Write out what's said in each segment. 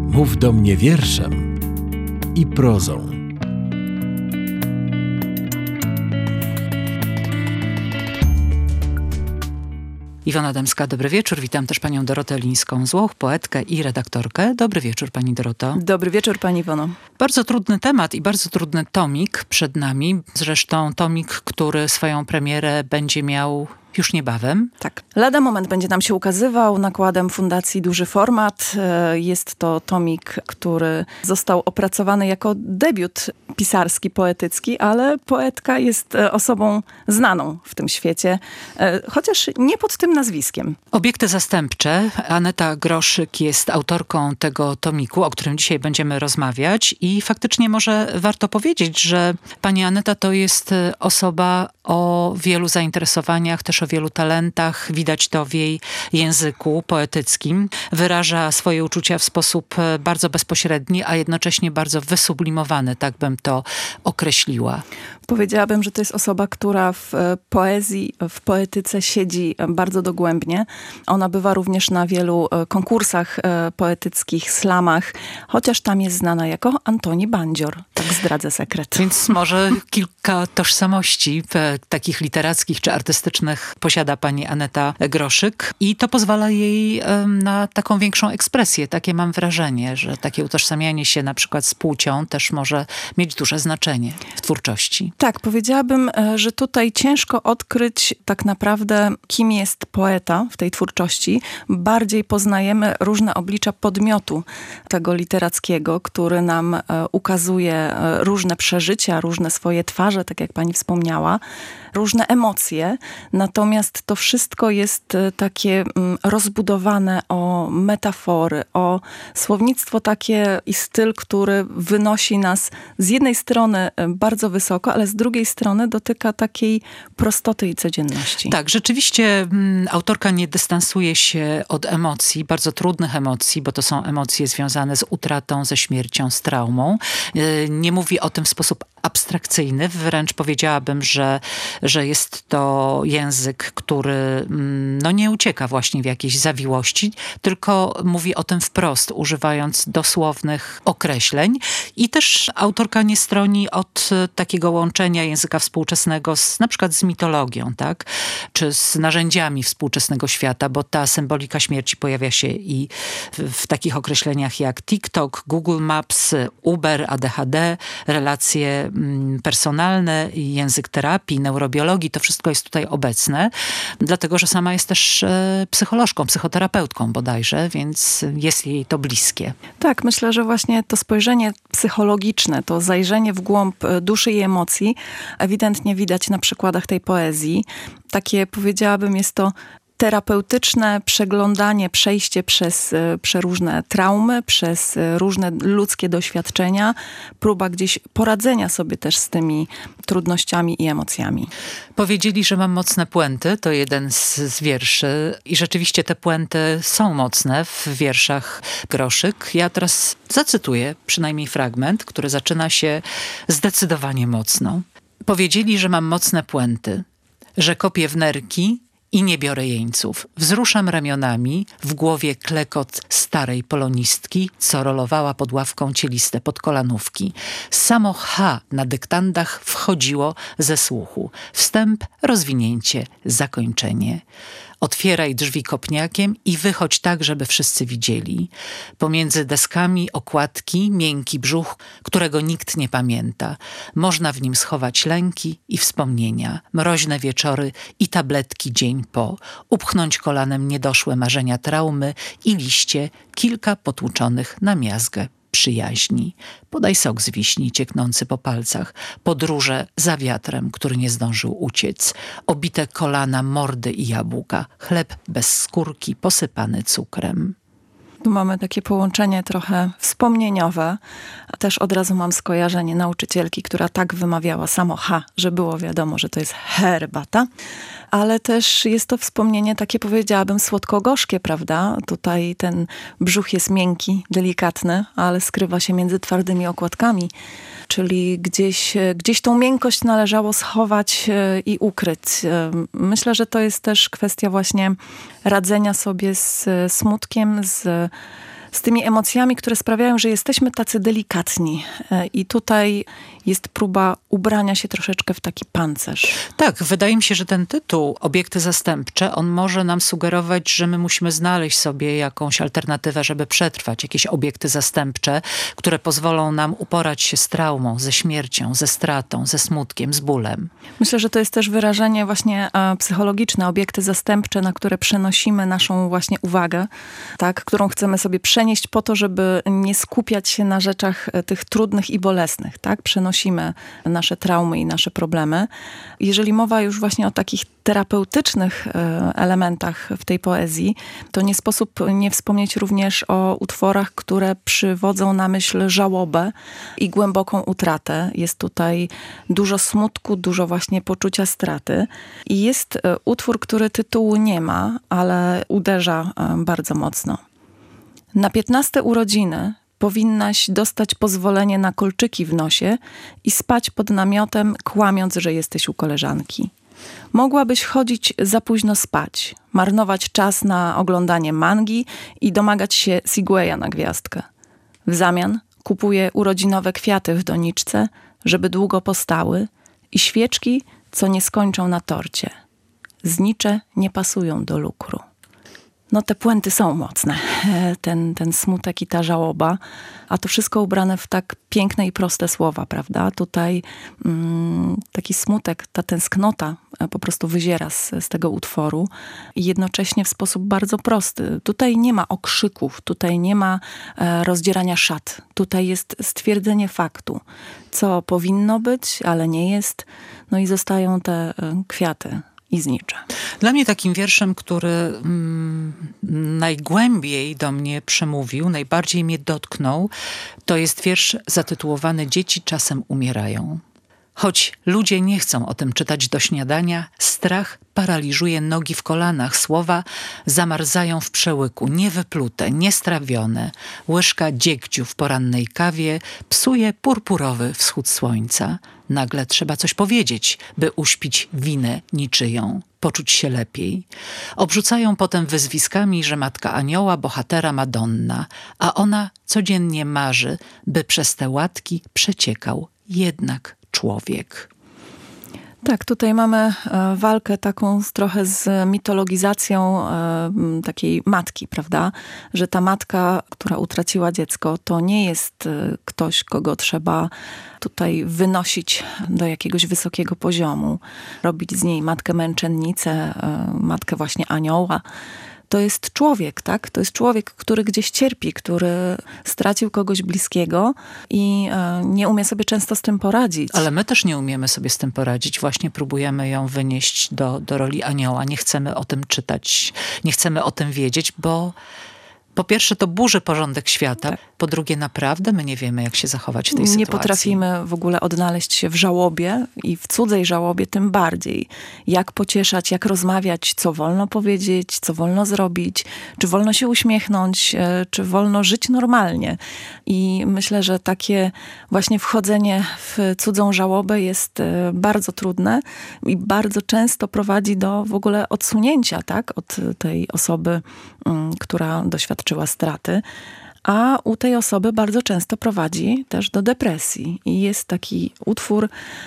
Mów do mnie wierszem i prozą. Iwona Dębska, dobry wieczór. Witam też panią Dorotę Lińską-Złoch, poetkę i redaktorkę. Dobry wieczór, pani Doroto. Dobry wieczór, pani Iwono. Bardzo trudny temat i bardzo trudny tomik przed nami. Zresztą tomik, który swoją premierę będzie miał już niebawem. Tak. Lada moment będzie nam się ukazywał nakładem Fundacji Duży Format. Jest to tomik, który został opracowany jako debiut pisarski, poetycki, ale poetka jest osobą znaną w tym świecie, chociaż nie pod tym nazwiskiem. Obiekty zastępcze. Aneta Groszyk jest autorką tego tomiku, o którym dzisiaj będziemy rozmawiać i faktycznie może warto powiedzieć, że pani Aneta to jest osoba o wielu zainteresowaniach, też o wielu talentach. Widać to w jej języku poetyckim. Wyraża swoje uczucia w sposób bardzo bezpośredni, a jednocześnie bardzo wysublimowany, tak bym to określiła. Powiedziałabym, że to jest osoba, która w poezji, w poetyce siedzi bardzo dogłębnie. Ona bywa również na wielu konkursach poetyckich, slamach, chociaż tam jest znana jako Antoni Bandzior. Tak zdradzę sekret. Więc może kilka tożsamości takich literackich czy artystycznych posiada pani Aneta Groszyk i to pozwala jej na taką większą ekspresję. Takie mam wrażenie, że takie utożsamianie się na przykład z płcią też może mieć duże znaczenie w twórczości. Tak, powiedziałabym, że tutaj ciężko odkryć tak naprawdę, kim jest poeta w tej twórczości. Bardziej poznajemy różne oblicza podmiotu tego literackiego, który nam ukazuje różne przeżycia, różne swoje twarze, tak jak pani wspomniała, różne emocje. Natomiast to wszystko jest takie rozbudowane o metafory, o słownictwo takie i styl, który wynosi nas z jednej strony bardzo wysoko, ale z drugiej strony dotyka takiej prostoty i codzienności. Tak, rzeczywiście autorka nie dystansuje się od emocji, bardzo trudnych emocji, bo to są emocje związane z utratą, ze śmiercią, z traumą. Nie mówi o tym w sposób abstrakcyjny, wręcz powiedziałabym, że jest to język, który nie ucieka właśnie w jakieś zawiłości, tylko mówi o tym wprost, używając dosłownych określeń. I też autorka nie stroni od takiego łączenia języka współczesnego na przykład z mitologią, tak? Czy z narzędziami współczesnego świata, bo ta symbolika śmierci pojawia się i w takich określeniach jak TikTok, Google Maps, Uber, ADHD, relacje personalne, język terapii, neurobiologii, to wszystko jest tutaj obecne, dlatego, że sama jest też psycholożką, psychoterapeutką bodajże, więc jest jej to bliskie. Tak, myślę, że właśnie to spojrzenie psychologiczne, to zajrzenie w głąb duszy i emocji ewidentnie widać na przykładach tej poezji. Takie, powiedziałabym, jest to terapeutyczne przeglądanie, przejście przez przeróżne traumy, przez różne ludzkie doświadczenia, próba gdzieś poradzenia sobie też z tymi trudnościami i emocjami. Powiedzieli, że mam mocne puenty, to jeden z wierszy i rzeczywiście te puenty są mocne w wierszach Groszyk. Ja teraz zacytuję przynajmniej fragment, który zaczyna się zdecydowanie mocno. Powiedzieli, że mam mocne puenty, że kopię w nerki i nie biorę jeńców. Wzruszam ramionami, w głowie klekot starej polonistki, co rolowała pod ławką cieliste podkolanówki. Samo H na dyktandach wchodziło ze słuchu. Wstęp, rozwinięcie, zakończenie. Otwieraj drzwi kopniakiem i wychodź tak, żeby wszyscy widzieli. Pomiędzy deskami okładki, miękki brzuch, którego nikt nie pamięta. Można w nim schować lęki i wspomnienia, mroźne wieczory i tabletki dzień po. Upchnąć kolanem niedoszłe marzenia traumy i liście, kilka potłuczonych na miazgę przyjaźni. Podaj sok z wiśni cieknący po palcach, podróże za wiatrem, który nie zdążył uciec, obite kolana, mordy i jabłka, chleb bez skórki posypany cukrem. Tu mamy takie połączenie trochę wspomnieniowe. Też od razu mam skojarzenie nauczycielki, która tak wymawiała samo H, że było wiadomo, że to jest herbata. Ale też jest to wspomnienie takie, powiedziałabym, słodko-gorzkie, prawda? Tutaj ten brzuch jest miękki, delikatny, ale skrywa się między twardymi okładkami. Czyli gdzieś tą miękkość należało schować i ukryć. Myślę, że to jest też kwestia właśnie radzenia sobie z smutkiem, z z tymi emocjami, które sprawiają, że jesteśmy tacy delikatni. I tutaj jest próba ubrania się troszeczkę w taki pancerz. Tak, wydaje mi się, że ten tytuł, Obiekty zastępcze, on może nam sugerować, że my musimy znaleźć sobie jakąś alternatywę, żeby przetrwać. Jakieś obiekty zastępcze, które pozwolą nam uporać się z traumą, ze śmiercią, ze stratą, ze smutkiem, z bólem. Myślę, że to jest też wyrażenie właśnie psychologiczne, obiekty zastępcze, na które przenosimy naszą właśnie uwagę, tak, którą chcemy sobie przenieść po to, żeby nie skupiać się na rzeczach tych trudnych i bolesnych, tak? Przenosimy nasze traumy i nasze problemy. Jeżeli mowa już właśnie o takich terapeutycznych elementach w tej poezji, to nie sposób nie wspomnieć również o utworach, które przywodzą na myśl żałobę i głęboką utratę. Jest tutaj dużo smutku, dużo właśnie poczucia straty. I jest utwór, który tytułu nie ma, ale uderza bardzo mocno. Na 15 urodziny powinnaś dostać pozwolenie na kolczyki w nosie i spać pod namiotem, kłamiąc, że jesteś u koleżanki. Mogłabyś chodzić za późno spać, marnować czas na oglądanie mangi i domagać się Segwaya na gwiazdkę. W zamian kupuję urodzinowe kwiaty w doniczce, żeby długo postały, i świeczki, co nie skończą na torcie. Znicze nie pasują do lukru. No te puenty są mocne, ten smutek i ta żałoba, a to wszystko ubrane w tak piękne i proste słowa, prawda? Tutaj taki smutek, ta tęsknota po prostu wyziera z tego utworu i jednocześnie w sposób bardzo prosty. Tutaj nie ma okrzyków, tutaj nie ma rozdzierania szat, tutaj jest stwierdzenie faktu, co powinno być, ale nie jest, no i zostają te kwiaty i znicze. Dla mnie takim wierszem, który najgłębiej do mnie przemówił, najbardziej mnie dotknął, to jest wiersz zatytułowany Dzieci czasem umierają. Choć ludzie nie chcą o tym czytać do śniadania, strach paraliżuje nogi w kolanach, słowa zamarzają w przełyku, niewyplute, niestrawione. Łyżka dziegciu w porannej kawie psuje purpurowy wschód słońca. Nagle trzeba coś powiedzieć, by uśpić winę niczyją, poczuć się lepiej. Obrzucają potem wyzwiskami, że matka anioła, bohatera Madonna, a ona codziennie marzy, by przez te łatki przeciekał jednak człowiek. Tak, tutaj mamy walkę taką trochę z mitologizacją takiej matki, prawda? Że ta matka, która utraciła dziecko, to nie jest ktoś, kogo trzeba tutaj wynosić do jakiegoś wysokiego poziomu. Robić z niej matkę męczennicę, matkę właśnie anioła. To jest człowiek, tak? To jest człowiek, który gdzieś cierpi, który stracił kogoś bliskiego i nie umie sobie często z tym poradzić. Ale my też nie umiemy sobie z tym poradzić. Właśnie próbujemy ją wynieść do roli anioła. Nie chcemy o tym czytać, nie chcemy o tym wiedzieć, bo po pierwsze to burzy porządek świata, tak. Po drugie naprawdę my nie wiemy, jak się zachować w tej sytuacji. Nie potrafimy w ogóle odnaleźć się w żałobie i w cudzej żałobie tym bardziej. Jak pocieszać, jak rozmawiać, co wolno powiedzieć, co wolno zrobić, czy wolno się uśmiechnąć, czy wolno żyć normalnie. I myślę, że takie właśnie wchodzenie w cudzą żałobę jest bardzo trudne i bardzo często prowadzi do w ogóle odsunięcia, tak, od tej osoby, która doświadczyła straty. A u tej osoby bardzo często prowadzi też do depresji. I jest taki utwór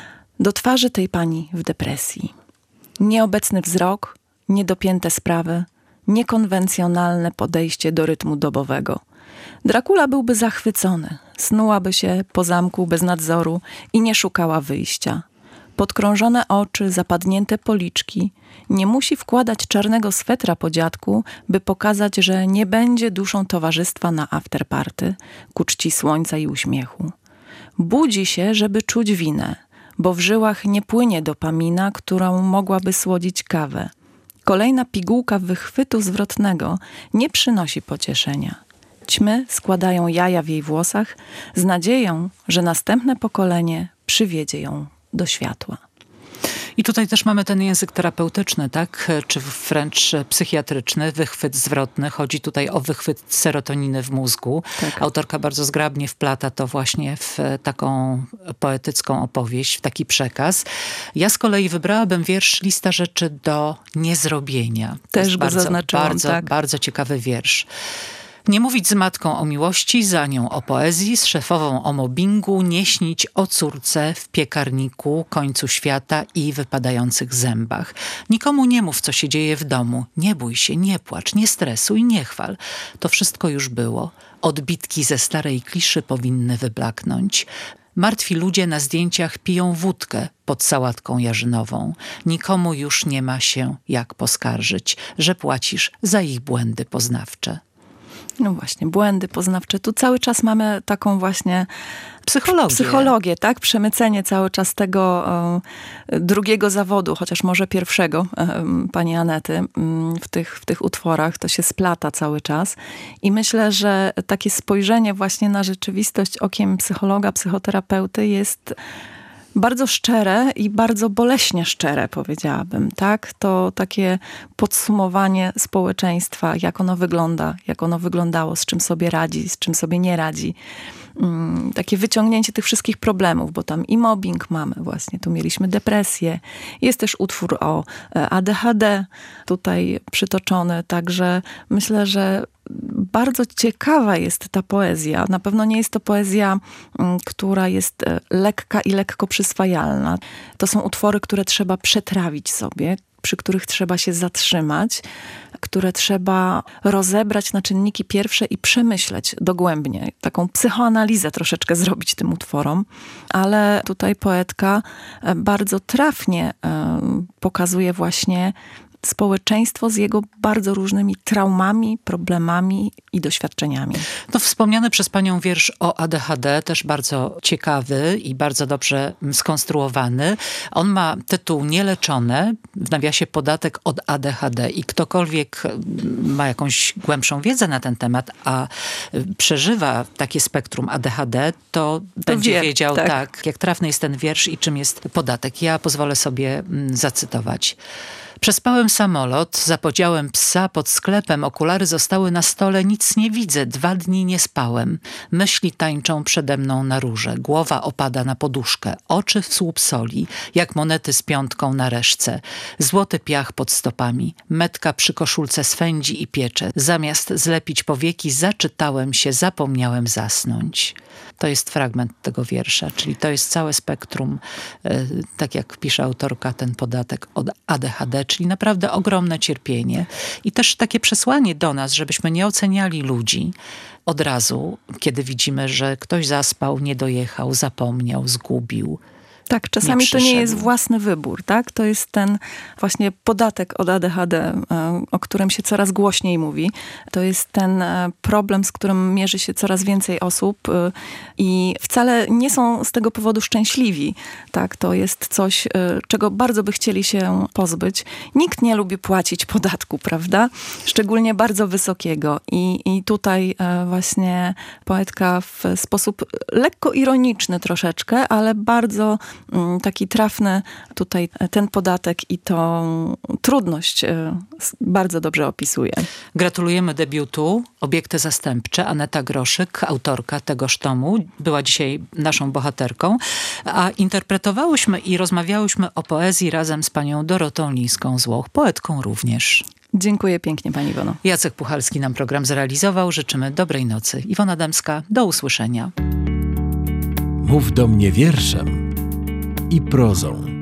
do twarzy tej pani w depresji. Nieobecny wzrok, niedopięte sprawy, niekonwencjonalne podejście do rytmu dobowego. Dracula byłby zachwycony, snułaby się po zamku bez nadzoru i nie szukała wyjścia. Podkrążone oczy, zapadnięte policzki. Nie musi wkładać czarnego swetra po dziadku, by pokazać, że nie będzie duszą towarzystwa na afterparty, ku czci słońca i uśmiechu. Budzi się, żeby czuć winę, bo w żyłach nie płynie dopamina, którą mogłaby słodzić kawę. Kolejna pigułka wychwytu zwrotnego nie przynosi pocieszenia. Ćmy składają jaja w jej włosach z nadzieją, że następne pokolenie przywiedzie ją do światła. I tutaj też mamy ten język terapeutyczny, tak? Czy wręcz psychiatryczny, wychwyt zwrotny. Chodzi tutaj o wychwyt serotoniny w mózgu. Tak. Autorka bardzo zgrabnie wplata to właśnie w taką poetycką opowieść, w taki przekaz. Ja z kolei wybrałabym wiersz Lista rzeczy do niezrobienia. Też go zaznaczyłam, bardzo ciekawy wiersz. Nie mówić z matką o miłości, za nią o poezji, z szefową o mobbingu, nie śnić o córce w piekarniku, końcu świata i wypadających zębach. Nikomu nie mów, co się dzieje w domu. Nie bój się, nie płacz, nie stresuj, nie chwal. To wszystko już było. Odbitki ze starej kliszy powinny wyblaknąć. Martwi ludzie na zdjęciach piją wódkę pod sałatką jarzynową. Nikomu już nie ma się jak poskarżyć, że płacisz za ich błędy poznawcze. No właśnie, błędy poznawcze. Tu cały czas mamy taką właśnie psychologię, tak? Przemycenie cały czas tego drugiego zawodu, chociaż może pierwszego, pani Anety, w tych utworach. To się splata cały czas. I myślę, że takie spojrzenie właśnie na rzeczywistość okiem psychologa, psychoterapeuty jest bardzo szczere i bardzo boleśnie szczere, powiedziałabym, tak? To takie podsumowanie społeczeństwa, jak ono wygląda, jak ono wyglądało, z czym sobie radzi, z czym sobie nie radzi. Takie wyciągnięcie tych wszystkich problemów, bo tam i mobbing mamy właśnie, tu mieliśmy depresję. Jest też utwór o ADHD tutaj przytoczony, także myślę, że bardzo ciekawa jest ta poezja. Na pewno nie jest to poezja, która jest lekka i lekko przyswajalna. To są utwory, które trzeba przetrawić sobie, przy których trzeba się zatrzymać, które trzeba rozebrać na czynniki pierwsze i przemyśleć dogłębnie. Taką psychoanalizę troszeczkę zrobić tym utworom. Ale tutaj poetka bardzo trafnie pokazuje właśnie społeczeństwo z jego bardzo różnymi traumami, problemami i doświadczeniami. No, wspomniany przez panią wiersz o ADHD, też bardzo ciekawy i bardzo dobrze skonstruowany. On ma tytuł Nieleczone, w nawiasie podatek od ADHD i ktokolwiek ma jakąś głębszą wiedzę na ten temat, a przeżywa takie spektrum ADHD, to będzie wiedział, tak, jak trafny jest ten wiersz i czym jest podatek. Ja pozwolę sobie zacytować. Przespałem samolot, za podziałem psa pod sklepem, okulary zostały na stole, nic nie widzę, 2 dni nie spałem. Myśli tańczą przede mną na róże, głowa opada na poduszkę, oczy w słup soli, jak monety z piątką na reszce. Złoty piach pod stopami, metka przy koszulce swędzi i piecze. Zamiast zlepić powieki, zaczytałem się, zapomniałem zasnąć. To jest fragment tego wiersza, czyli to jest całe spektrum, tak jak pisze autorka, ten podatek od ADHD, czyli naprawdę ogromne cierpienie. I też takie przesłanie do nas, żebyśmy nie oceniali ludzi od razu, kiedy widzimy, że ktoś zaspał, nie dojechał, zapomniał, zgubił. Tak, czasami to nie jest własny wybór, tak? To jest ten właśnie podatek od ADHD, o którym się coraz głośniej mówi. To jest ten problem, z którym mierzy się coraz więcej osób i wcale nie są z tego powodu szczęśliwi, tak? To jest coś, czego bardzo by chcieli się pozbyć. Nikt nie lubi płacić podatku, prawda? Szczególnie bardzo wysokiego. I tutaj właśnie poetka w sposób lekko ironiczny troszeczkę, ale bardzo taki trafny tutaj ten podatek i tą trudność bardzo dobrze opisuje. Gratulujemy debiutu. Obiekty zastępcze. Aneta Groszyk, autorka tegoż tomu, była dzisiaj naszą bohaterką, a interpretowałyśmy i rozmawiałyśmy o poezji razem z panią Dorotą Lińską-Złoch, poetką również. Dziękuję pięknie, pani Iwono. Jacek Puchalski nam program zrealizował. Życzymy dobrej nocy. Iwona Dębska, do usłyszenia. Mów do mnie wierszem i prozą.